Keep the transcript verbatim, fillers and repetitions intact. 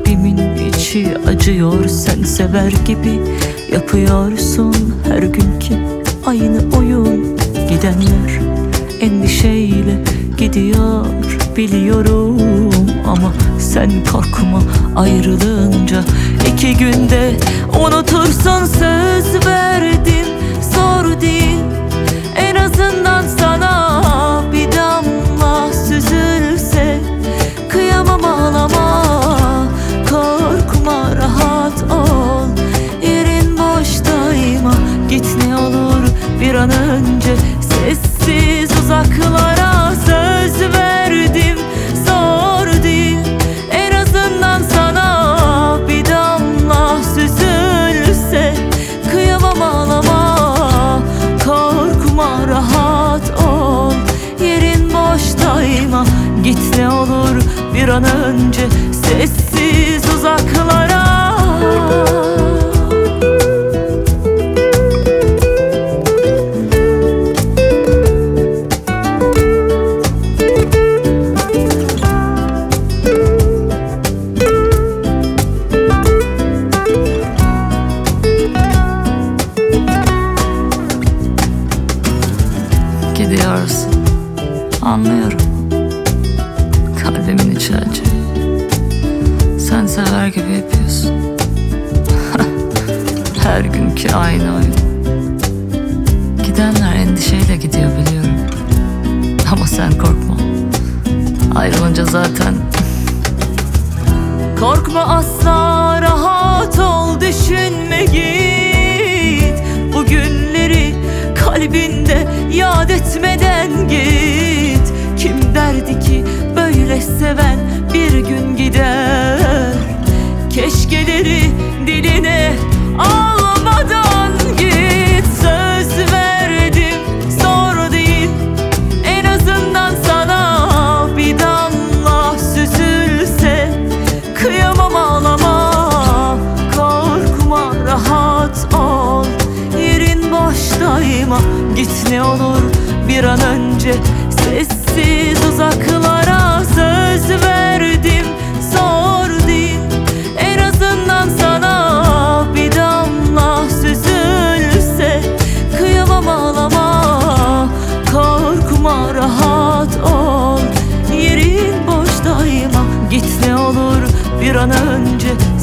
Kalbimin içi acıyor, sen sever gibi yapıyorsun her günkü aynı oyun. Gidenler endişeyle gidiyor biliyorum, ama sen korkma, ayrılınca iki günde unutursun. Söz verdim, zor değil, en azından sana bir damla süzülse. Kıyamam, ağlama, korkma, rahat ol, yerin boştayma. Git ne olur bir an önce, sessiz uzaklara. Söz verdim, zor değil, en azından sana bir damla süzülse. Kıyamam, ağlama, korkma, rahat ol, yerin boştayma. Git ne olur bir an önce, sessiz uzaklara. Gidiyorsun, anlıyorum, kalbimin içi acı. Sen sever gibi yapıyorsun. Her günkü aynı oyun. Gidenler endişeyle gidiyor biliyorum, ama sen korkma, ayrılınca zaten. Korkma asla, rahat ol, düşünme, git. Bu günleri kalbinde yad etmeden git. Kim derdi ki böyle seven bir gün gider? Keşkeleri diline almadan git. Söz verdim, zor değil, en azından sana bir damla süzülse. Kıyamam, ağlama, korkma, rahat ol, yerin boştayma. Git ne olur bir an önce, sessiz uzaklara. Söz verdim, zor değil, en azından sana bir damla süzülse. Kıyamam, ağlama, korkma, rahat ol, yerin boştayma. Git ne olur bir an önce,